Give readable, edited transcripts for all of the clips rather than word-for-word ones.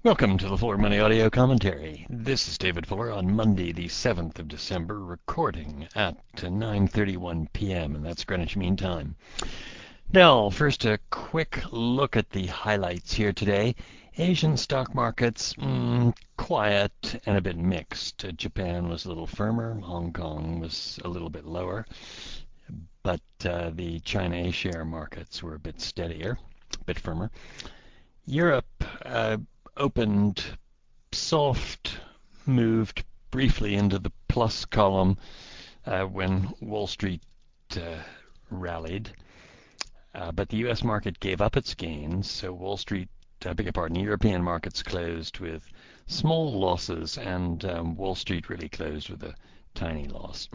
Welcome to the Fuller Money Audio Commentary. This is David Fuller on Monday, the 7th of December, recording at 9:31 p.m., and that's Greenwich Mean Time. Now, first a quick look at the highlights here today. Asian stock markets, quiet and a bit mixed. Japan was a little firmer, Hong Kong was a little bit lower, but the China A-share markets were a bit steadier, a bit firmer. Europe opened soft, moved briefly into the plus column when Wall Street rallied. But the U.S. market gave up its gains, so European markets closed with small losses, and Wall Street really closed with a tiny loss.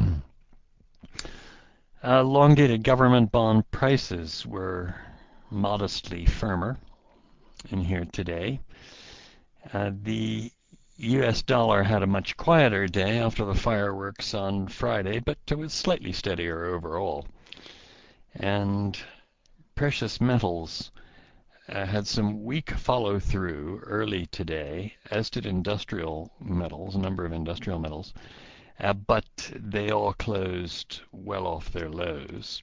Long-dated government bond prices were modestly firmer in here today. The U.S. dollar had a much quieter day after the fireworks on Friday, but it was slightly steadier overall. And precious metals had some weak follow-through early today, as did industrial metals, a number of industrial metals, but they all closed well off their lows.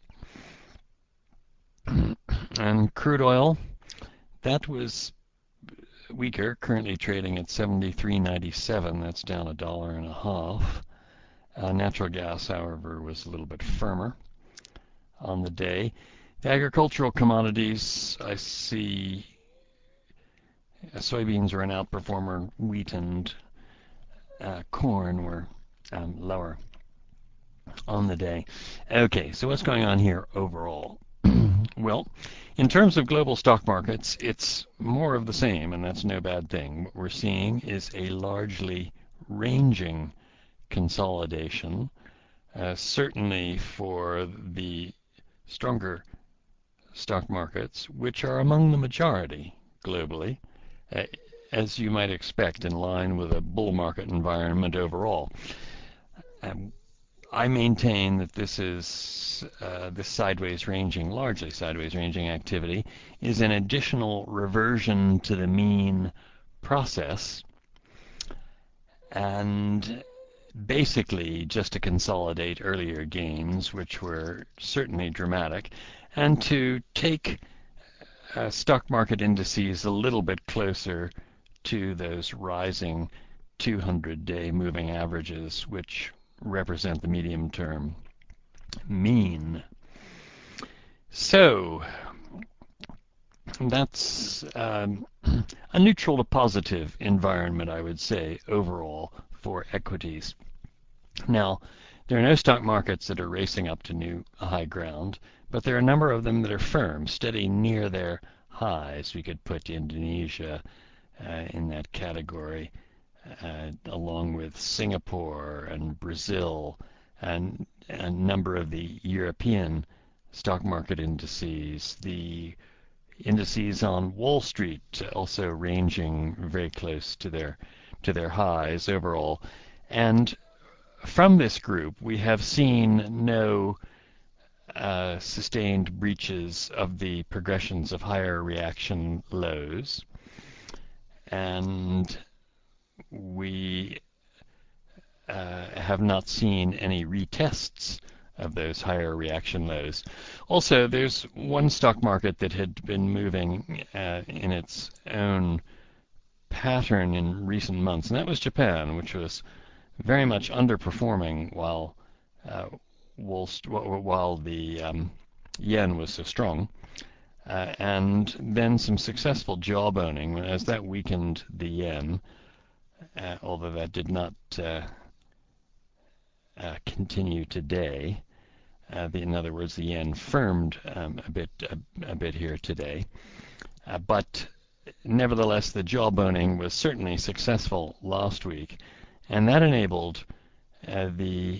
And crude oil, that was weaker, currently trading at $73.97. That's down $1.50. Natural gas, however, was a little bit firmer on the day. The agricultural commodities, I see soybeans are an outperformer. Wheat and corn were lower on the day. Okay, so what's going on here overall? Well, in terms of global stock markets, it's more of the same, and that's no bad thing. What we're seeing is a largely ranging consolidation, certainly for the stronger stock markets, which are among the majority globally, as you might expect, in line with a bull market environment overall. I maintain that this largely sideways ranging activity is an additional reversion to the mean process, and basically just to consolidate earlier gains, which were certainly dramatic, and to take stock market indices a little bit closer to those rising 200-day moving averages, which represent the medium-term mean. So that's a neutral to positive environment, I would say, overall for equities. Now, there are no stock markets that are racing up to new high ground, but there are a number of them that are firm, steady near their highs. We could put Indonesia in that category, along with Singapore and Brazil and a number of the European stock market indices. The indices on Wall Street also ranging very close to their highs overall. And from this group, we have seen no sustained breaches of the progressions of higher reaction lows, and we have not seen any retests of those higher reaction lows. Also, there's one stock market that had been moving in its own pattern in recent months, and that was Japan, which was very much underperforming while the yen was so strong, and then some successful jawboning as that weakened the yen, although that did not continue today. In other words, the yen firmed a bit here today, but nevertheless, the jawboning was certainly successful last week, and that enabled the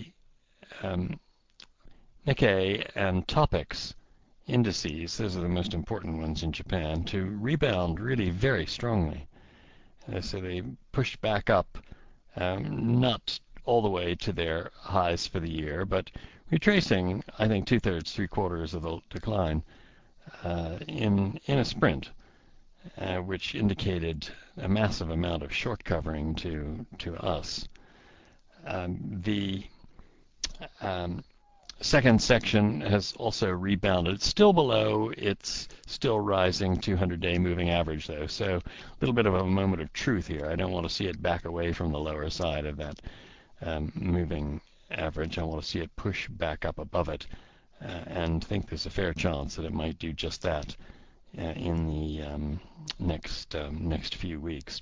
Nikkei and Topix indices, those are the most important ones in Japan, to rebound really very strongly. So they pushed back up, not all the way to their highs for the year, but retracing, I think, 2/3, 3/4 of the decline in a sprint. which indicated a massive amount of short covering to us. The second section has also rebounded. It's still below its still rising 200-day moving average, though. So a little bit of a moment of truth here. I don't want to see it back away from the lower side of that moving average. I want to see it push back up above it, and think there's a fair chance that it might do just that in the next few weeks.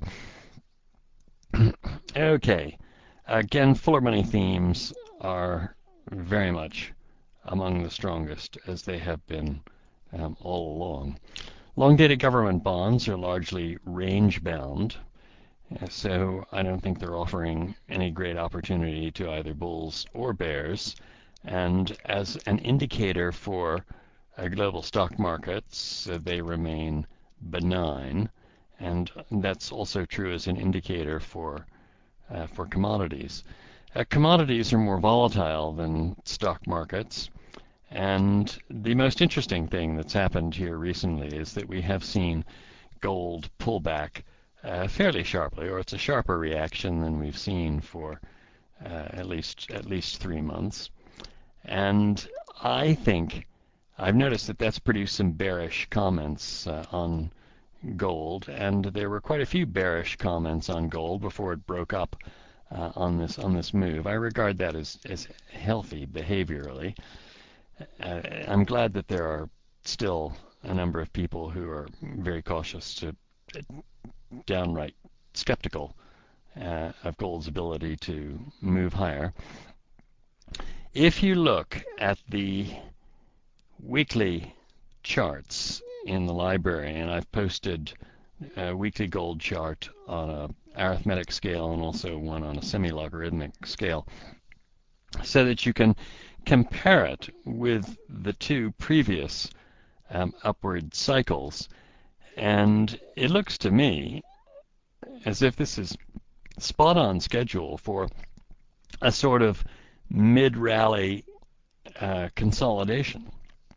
Okay. Again, fuller money themes are very much among the strongest, as they have been all along. Long-dated government bonds are largely range-bound, so I don't think they're offering any great opportunity to either bulls or bears. And as an indicator for global stock markets, they remain benign, and that's also true as an indicator for commodities. Commodities are more volatile than stock markets, and the most interesting thing that's happened here recently is that we have seen gold pull back fairly sharply, or it's a sharper reaction than we've seen for at least 3 months. And I think I've noticed that that's produced some bearish comments on gold, and there were quite a few bearish comments on gold before it broke up on this move. I regard that as healthy behaviorally. I'm glad that there are still a number of people who are very cautious to downright skeptical of gold's ability to move higher. If you look at the weekly charts in the library, and I've posted a weekly gold chart on an arithmetic scale and also one on a semi-logarithmic scale, so that you can compare it with the two previous upward cycles. And it looks to me as if this is spot on schedule for a sort of mid-rally consolidation.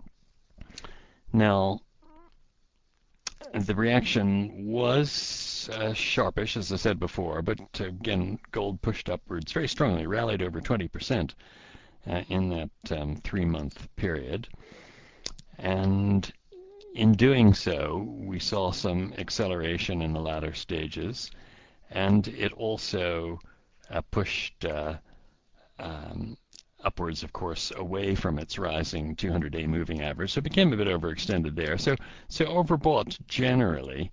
Now, the reaction was sharpish, as I said before, but again, gold pushed upwards very strongly, rallied over 20% in that 3-month period. And in doing so, we saw some acceleration in the latter stages, and it also pushed upwards, of course, away from its rising 200-day moving average, so it became a bit overextended there. So overbought generally,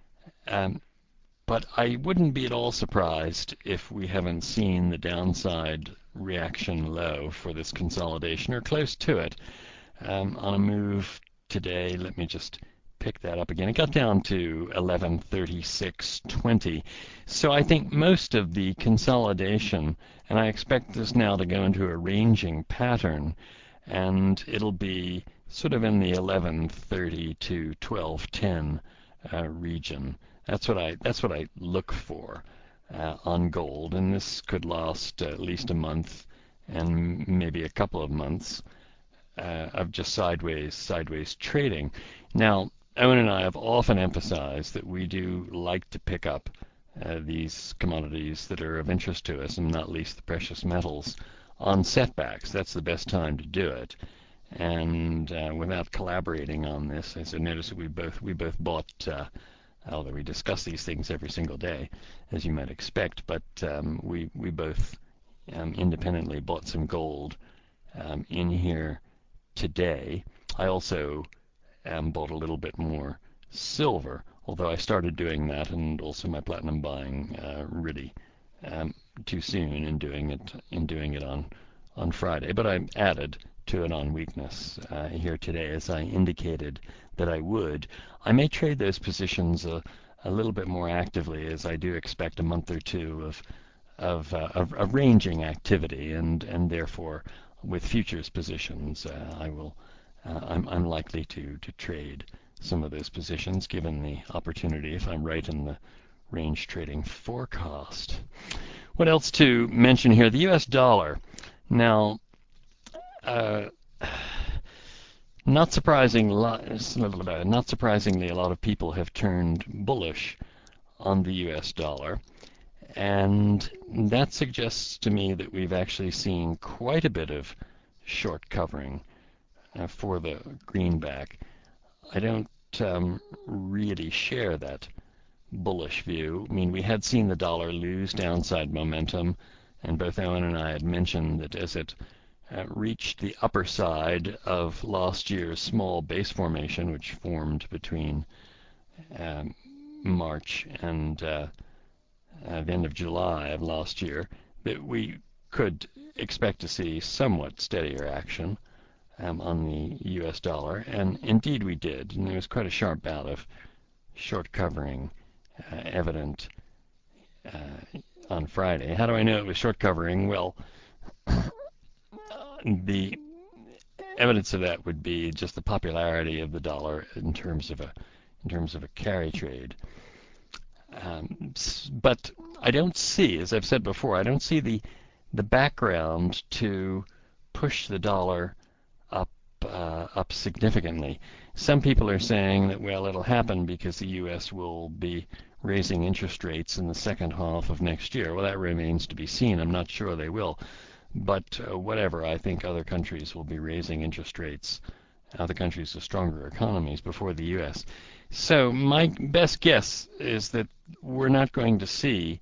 but I wouldn't be at all surprised if we haven't seen the downside reaction low for this consolidation, or close to it, on a move today. Let me just pick that up again. It got down to 1136.20. So I think most of the consolidation, and I expect this now to go into a ranging pattern, and it'll be sort of in the 1130 to 1210 region. That's what I look for on gold, and this could last at least a month and maybe a couple of months of just sideways trading. Now, Owen and I have often emphasized that we do like to pick up these commodities that are of interest to us, and not least the precious metals, on setbacks. That's the best time to do it. And without collaborating on this, as I noticed that we both bought, although we discuss these things every single day, as you might expect, but we both independently bought some gold in here today. I also bought a little bit more silver, although I started doing that and also my platinum buying really too soon in doing it on Friday. But I added to it on weakness here today, as I indicated that I would. I may trade those positions a little bit more actively, as I do expect a month or two of ranging activity, and therefore with futures positions I'm likely to trade some of those positions, given the opportunity, if I'm right in the range trading forecast. What else to mention here? The US dollar. Now, not surprisingly, a lot of people have turned bullish on the U.S. dollar, and that suggests to me that we've actually seen quite a bit of short covering for the greenback. I don't really share that bullish view. I mean, we had seen the dollar lose downside momentum, and both Owen and I had mentioned that as it reached the upper side of last year's small base formation, which formed between um, March and the end of July of last year, that we could expect to see somewhat steadier action on the U.S. dollar, and indeed we did. And there was quite a sharp bout of short covering evident on Friday. How do I know it was short covering? Well, the evidence of that would be just the popularity of the dollar in terms of a carry trade. But I don't see, as I've said before, I don't see the background to push the dollar up up significantly. Some people are saying that, well, it'll happen because the U.S. will be raising interest rates in the second half of next year. Well, that remains to be seen. I'm not sure they will. But whatever, I think other countries will be raising interest rates, other countries with stronger economies before the U.S. So my best guess is that we're not going to see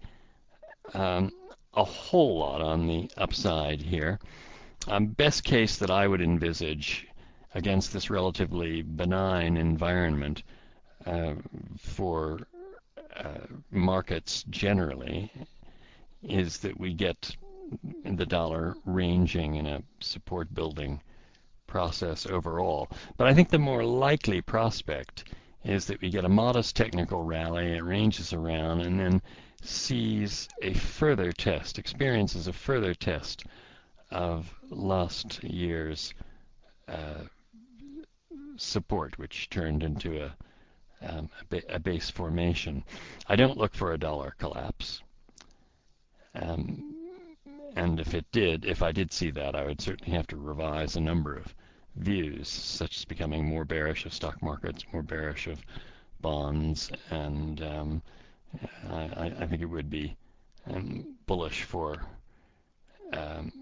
a whole lot on the upside here. Best case that I would envisage against this relatively benign environment uh, for markets generally is that we get the dollar ranging in a support building process overall. But I think the more likely prospect is that we get a modest technical rally, it ranges around, and then sees a further test, experiences a further test of last year's uh, support, which turned into a base formation. I don't look for a dollar collapse. Um, and if I did see that, I would certainly have to revise a number of views, such as becoming more bearish of stock markets, more bearish of bonds, and I think it would be bullish for um,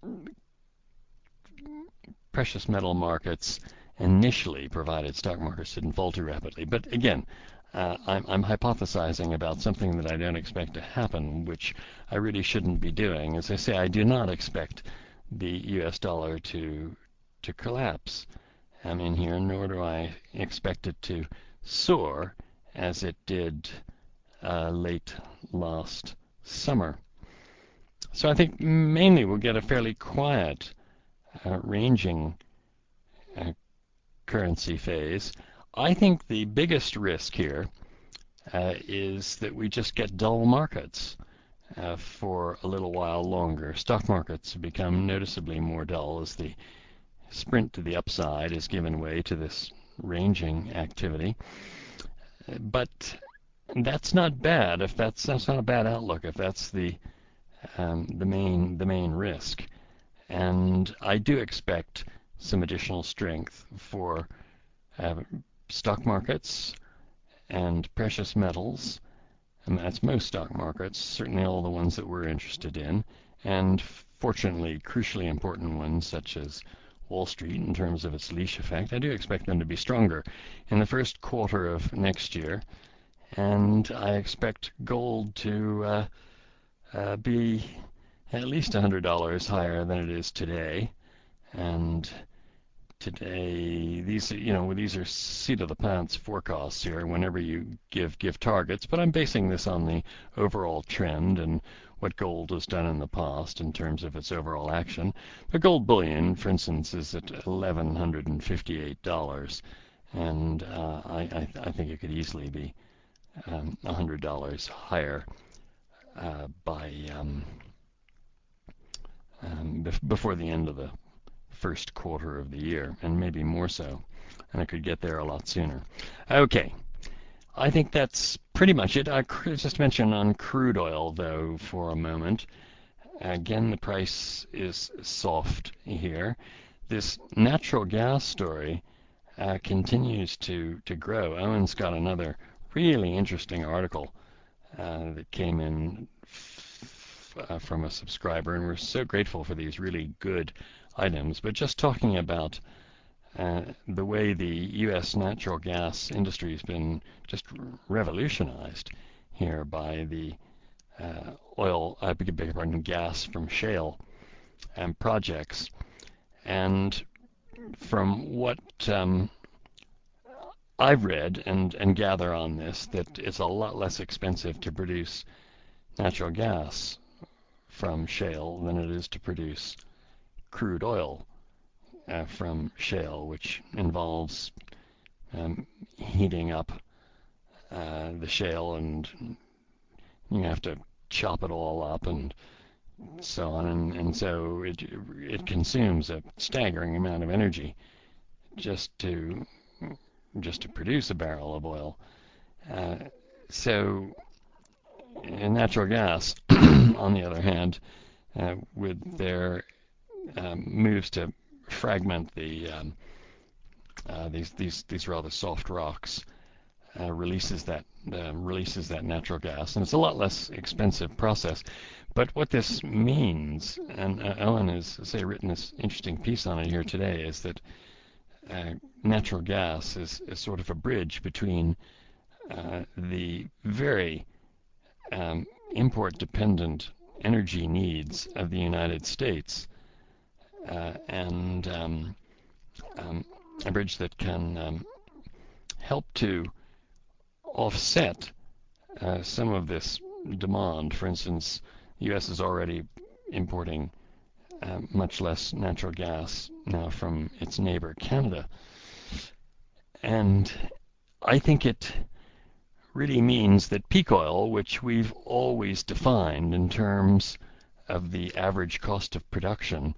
precious metal markets initially, provided stock markets didn't fall too rapidly. But again, I'm hypothesizing about something that I don't expect to happen, which I really shouldn't be doing. As I say, I do not expect the U.S. dollar to collapse in here, nor do I expect it to soar as it did late last summer. So I think mainly we'll get a fairly quiet ranging uh, currency phase. I think the biggest risk here is that we just get dull markets for a little while longer. Stock markets have become noticeably more dull as the sprint to the upside has given way to this ranging activity. But that's not bad. If that's not a bad outlook. If that's the main risk, and I do expect some additional strength for uh, stock markets and precious metals, and that's most stock markets, certainly all the ones that we're interested in, and fortunately, crucially important ones such as Wall Street in terms of its leash effect. I do expect them to be stronger in the first quarter of next year, and I expect gold to be at least $100 higher than it is today. And today, these are seat of the pants forecasts here. Whenever you give targets, but I'm basing this on the overall trend and what gold has done in the past in terms of its overall action. The gold bullion, for instance, is at $1,158, and I think it could easily be $100 higher by before the end of the first quarter of the year, and maybe more so. And I could get there a lot sooner. Okay, I think that's pretty much it. I just mention on crude oil, though, for a moment. Again, the price is soft here. This natural gas story continues to grow. Owen's got another really interesting article that came in from a subscriber, and we're so grateful for these really good items. But just talking about the way the U.S. natural gas industry has been just revolutionized here by the I beg your pardon, gas from shale projects. And from what I've read and gather on this, that it's a lot less expensive to produce natural gas from shale than it is to produce crude oil from shale, which involves heating up the shale, and you have to chop it all up and so on, and so it consumes a staggering amount of energy just to produce a barrel of oil. So natural gas, on the other hand, with their moves to fragment these rather soft rocks, releases that natural gas, and it's a lot less expensive process. But what this means, and Owen has written this interesting piece on it here today, is that natural gas is sort of a bridge between the very import-dependent energy needs of the United States and a bridge that can help to offset some of this demand. For instance, the U.S. is already importing much less natural gas now from its neighbor Canada. And I think it really means that peak oil, which we've always defined in terms of the average cost of production,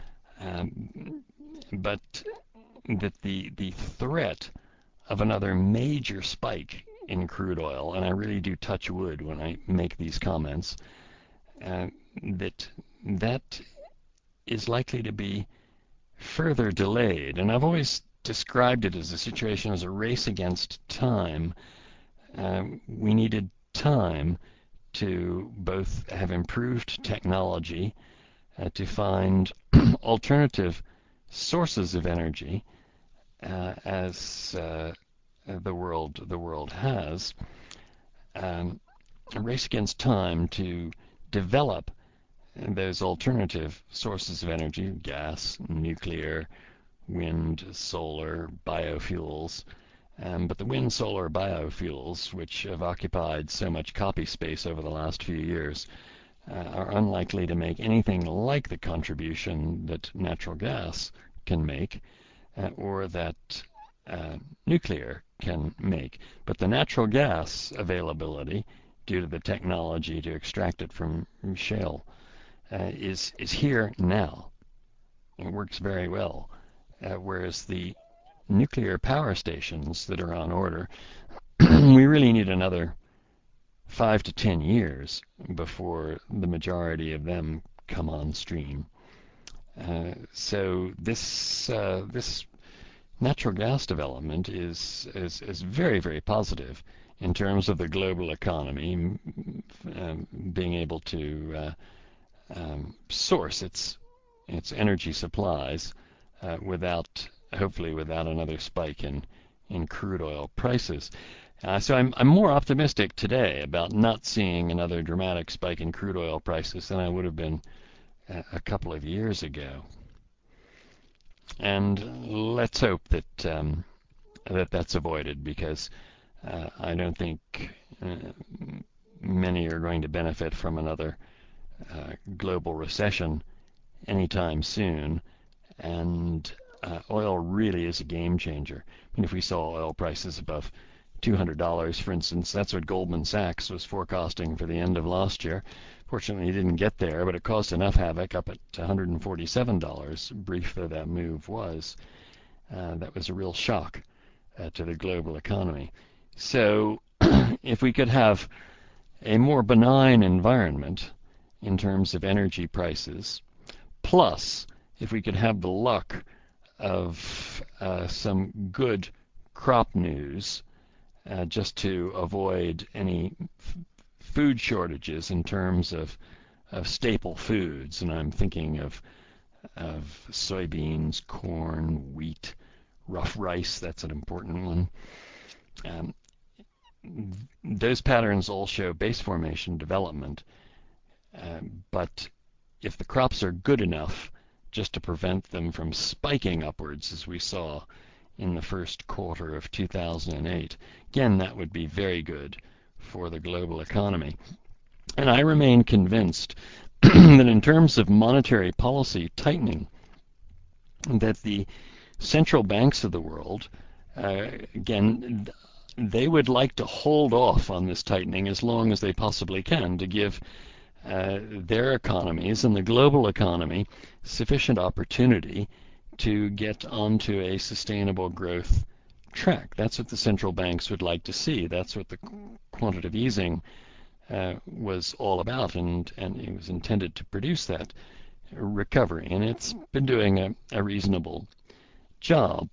but that the threat of another major spike in crude oil, and I really do touch wood when I make these comments, that is likely to be further delayed. And I've always described it as a situation as a race against time. We needed time to both have improved technology, to find alternative sources of energy, as the world has, a race against time to develop those alternative sources of energy: gas, nuclear, wind, solar, biofuels. But the wind, solar, biofuels, which have occupied so much copy space over the last few years, are unlikely to make anything like the contribution that natural gas can make, or that nuclear can make. But the natural gas availability, due to the technology to extract it from shale, is here now. It works very well, whereas the nuclear power stations that are on order, we really need another 5 to 10 years before the majority of them come on stream. So this natural gas development is very, very positive in terms of the global economy being able to source its energy supplies hopefully without another spike in crude oil prices. So I'm more optimistic today about not seeing another dramatic spike in crude oil prices than I would have been a couple of years ago. And let's hope that that's avoided, because I don't think many are going to benefit from another global recession anytime soon. And oil really is a game changer. I mean, if we saw oil prices above $200, for instance, that's what Goldman Sachs was forecasting for the end of last year. Fortunately, it didn't get there, but it caused enough havoc up at $147, brief though that move was. That was a real shock to the global economy. So if we could have a more benign environment in terms of energy prices, plus if we could have the luck of some good crop news just to avoid any food shortages in terms of staple foods. And I'm thinking of soybeans, corn, wheat, rough rice. That's an important one. Um, those patterns all show base formation development, but if the crops are good enough just to prevent them from spiking upwards as we saw in the first quarter of 2008, again, that would be very good for the global economy. And I remain convinced that in terms of monetary policy tightening, that the central banks of the world, again, they would like to hold off on this tightening as long as they possibly can to give their economies and the global economy sufficient opportunity to get onto a sustainable growth track. That's what the central banks would like to see. That's what the quantitative easing was all about, and it was intended to produce that recovery, and it's been doing a reasonable job.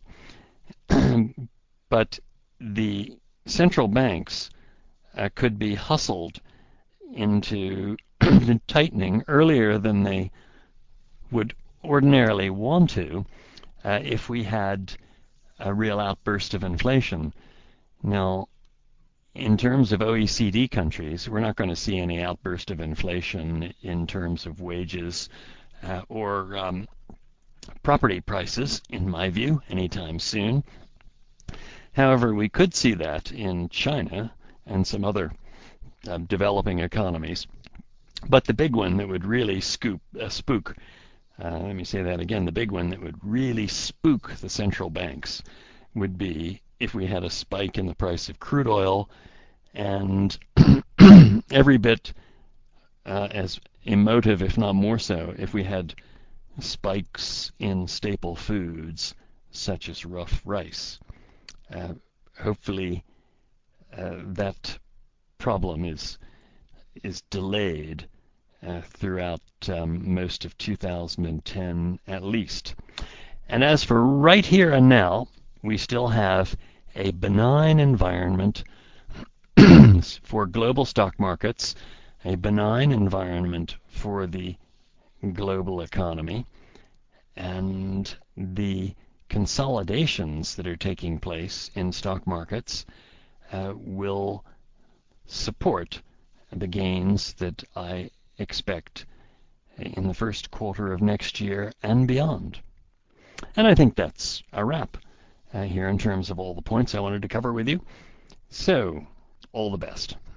But the central banks could be hustled into tightening earlier than they would ordinarily want to if we had a real outburst of inflation. Now, in terms of OECD countries, we're not going to see any outburst of inflation in terms of wages or property prices, in my view, anytime soon. However, we could see that in China and some other developing economies. But the big one that would really spook, let me say that again, the big one that would really spook the central banks would be if we had a spike in the price of crude oil, and every bit as emotive, if not more so, if we had spikes in staple foods such as rough rice. Hopefully that problem is delayed throughout most of 2010 at least. And as for right here and now, we still have a benign environment for global stock markets, a benign environment for the global economy, and the consolidations that are taking place in stock markets will support the gains that I expect in the first quarter of next year and beyond. And I think that's a wrap here in terms of all the points I wanted to cover with you. So, all the best.